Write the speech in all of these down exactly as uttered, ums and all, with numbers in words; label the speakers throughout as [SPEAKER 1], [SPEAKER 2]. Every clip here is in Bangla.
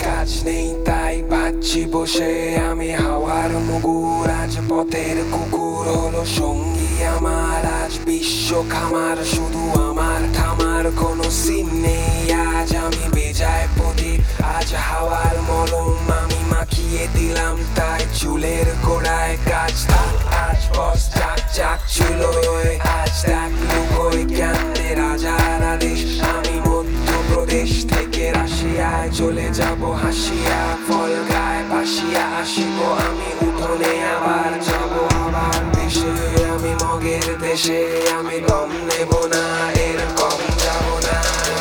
[SPEAKER 1] কাজ নেই তাই পাচ্ছি বসে আমি হাওয়ার মুগুর, আজ পথের কুকুর হলো সঙ্গী আমার। আজ বিশ্ব খামার শুধু আমার, থামার কোনো সিন নেই। আজ আমি বেজায় প্রদীপ, আজ হাওয়ার মলম আমি মাখিয়ে দিলাম তাই চুলের গোড়ায় কাজ থাক। আজ বস চাক চাক চুলোয়, আজ দেখ লুকোয় কেমনে রাজার আদেশ। আমি মধ্যপ্রদেশ থেকে রাশিয়ায় চলে যাব হাসিয়া, ফল গায়ে ভাসিয়া আসিব আমি উঠোনে, আবার যাব আবার দেশে আমি মগের দেশে। আমি দম নেব না, এরকম যাব না।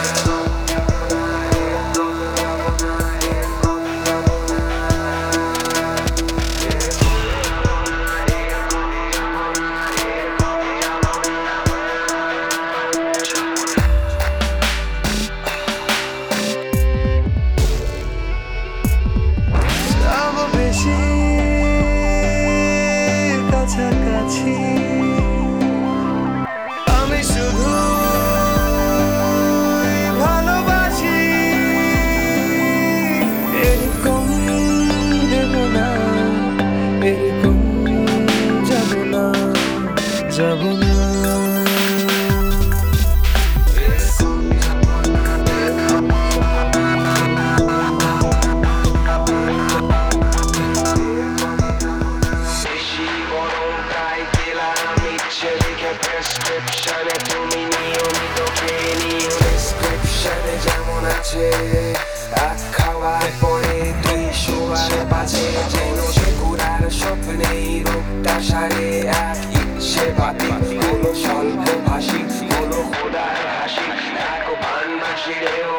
[SPEAKER 2] কাছাকাছি আমি শুধু ভালোবাসি, এরকম দেব না, এরকম যাব না, যাব না।
[SPEAKER 1] প্রেসক্রিপশনে তুমি নিয়মিত খেয়ে নিও, প্রেসক্রিপশনে যেমন আছে এক খাওয়ার পরে দুই শোয়ার পাশে, যেন সে ঘুরার স্বপ্নেই রোগটা সারে। এক ইচ্ছে বাতিল হলো স্বল্প ভাষী, হলো খোদার হাসি, এক ভান ভাসি